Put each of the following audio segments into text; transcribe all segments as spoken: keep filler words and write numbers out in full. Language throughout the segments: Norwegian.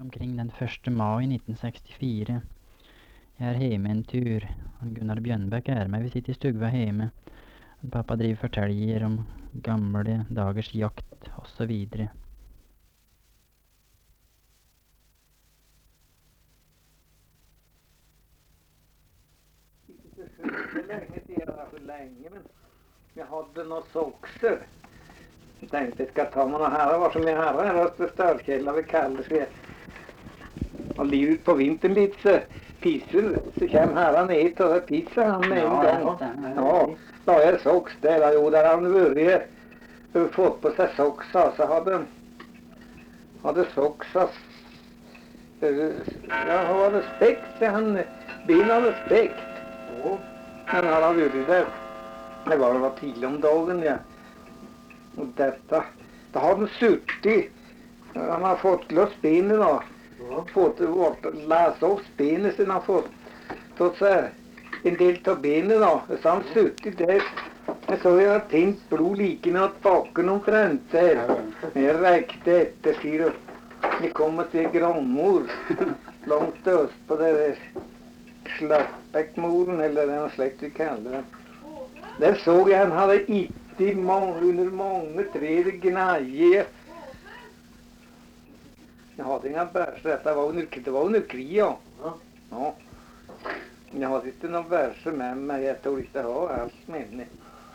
omkring den første mai nitten sekstifire. Jeg er hjemme en tur. Han Gunnar Bjørnbæk er med. Vi sitter i stugva hjemme. Pappa driver forteljer om gamle dagers jakt og så videre. Ikke så lenge siden, det var for lenge, men jeg hadde noen sokser. Jeg tenkte jeg skal ta med noen herrer, var så mye herrer her hos Størkjella vi kalles vi. Og livet på vinteren litt, så pisser, så kommer herren hit og pisser han med en gang. Ja, da er soks der, da, jo, der har han vært, fått på seg soksa, så hadde, hadde soksa, ja, han hadde spekt, han, ben hadde spekt. Men han hadde vært der, det var, det var tidlig om dagen, ja. Og dette, da hadde han suttet, han har fått løs benet da, fått lese opp benet sin, han har fått tatt seg en del av benet da, så han suttet der, jeg så jeg hadde tent blod like med at bakken omtrent der, jeg rekte etter, sier du, vi kommer til grannmor, langt øst på det der Slappbekkmoren, eller den slekt vi kaller det. Der så jeg han hadde ikke mange, under mange trær gneie. Jeg hadde ingen bærser, dette var under, det var under krig, ja. Ja. Jeg hadde ikke noen bærser med meg, jeg tog ikke ha alt med meg.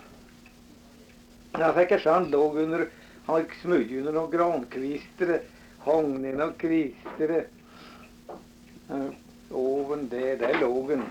Da fikk jeg se han lå under, han gikk smøg under noen grankvister, hang ned noen kvister. Oven der, der lå han.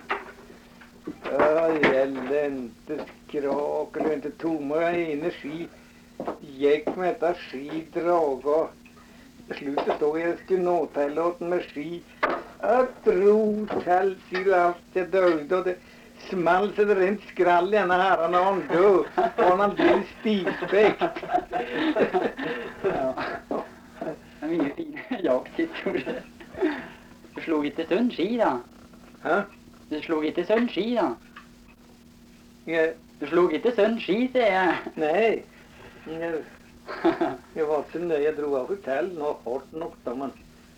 Elente skrak, eller ikke tomme ene ski, gikk med dette skidraga. Til slutt stod jeg skulle nå til åt med ski. Jeg dro til, sier du, alt jeg døde, og det smalt så det rent skrall i henne herren, og han død, og han ble stivspekt. Ja, det er mye fine jakthistorier. Du slog ikke sønn ski, da? Hæ? Du slog ikke sønn ski, da? Jeg, Du slog ikke sønn ski, sier jeg. nei, jeg, jeg var ikke nøye, jeg dro av hotell, nå hardt nok da, men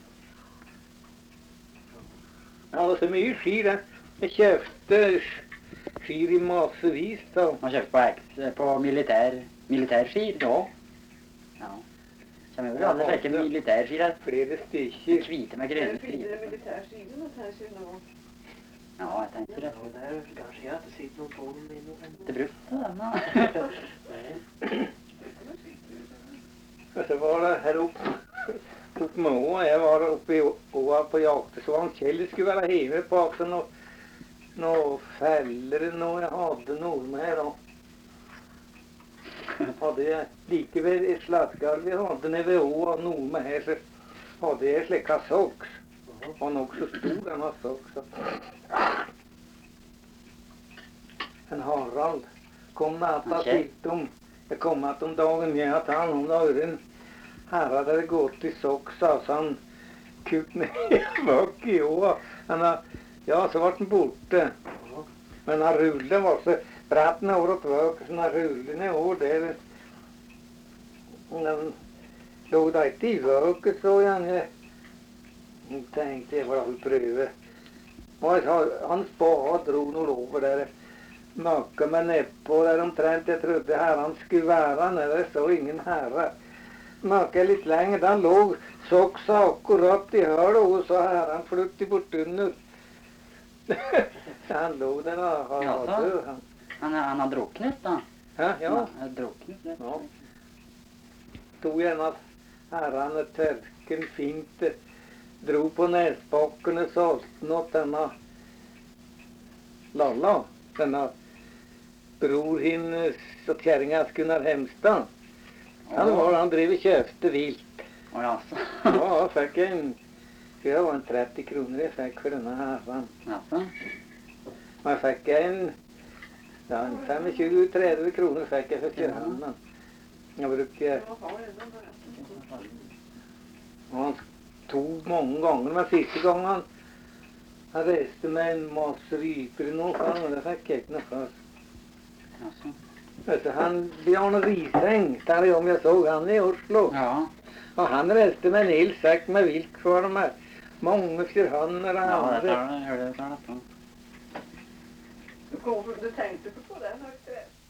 jeg hadde så mye ski, da. Jeg kjøpte skir i massevis, da. Han kjøpte på, eks- på militær, militærskir? Ja, Ja. Kommer jo alle slike militærskir her. flere stykker. Hvite med Det grønne er fine striper. militærskivene, kanskje nå. Ja, jeg tenkte det. Ja, det er kanskje jeg at det sitter noen på den min. Det brukte den, da. Og så var det her oppe, oppe med åa, jeg var oppe i åa på jakt, så han Kjell skulle være hjemme på aksen noe, noe feller, noe jeg hadde noe med her, da. Hadde jeg like ved et slatgarv jeg hadde nede ved åa, noe med her, så hadde jeg slikka soks. Han var nok så stor, den var soks. En Harald kom natta Okay. titt om, jeg kom at om dagen, jeg at han om dagen, herre hadde gått i soks, altså han kutt ned bak i åa. Han har, ja, så var den borte. Men han rullet var så bratt ned over og tvøk, så han rullet ned over der. Han lå da ikke i vøket, så jeg. Jeg tenkte jeg var vel prøve. Og jeg sa, han spade dro noe over der. Møkket meg nedpå der omtrent. Jeg trodde herren skulle være nede, der så ingen herre. Møkket litt lenger, da lå soksa akkurat i hølet, og så herren flukte bort under. Han lå der da, han Ja, var så. død. Han. Han, han har druknet, da. Ja, ja. Han har druknet, rett og slett. Tog gjerne herrene tørken fint, dro på nesbakkene, solgte nå denne Lalla, denne bror hennes og kjerringa Gunnar Hemstad. Han var, han drev og kjøpte vilt. Å, ja, så. Ja, jeg fikk en, det var en tretti kroner jeg fikk for denne herren. Ja, så. Og jeg fikk en, ja, en tjuefem til tretti kroner fikk jeg for kjøringen. Jeg bruker, og han tog mange ganger, men siste gang han, han reiste med en masse ryper i noe, for han, det fikk jeg ikke noe for. Ja, så. Vet du, han Bjarne Riseng, der om jeg så han i Oslo. Ja, Og han reiste med en hel sekk med viltkvarmer. Mange skjørhanner og Ja, det andre. tar det. Hører det tar det. Du, kom, du tenkte ikke på det når du skrev?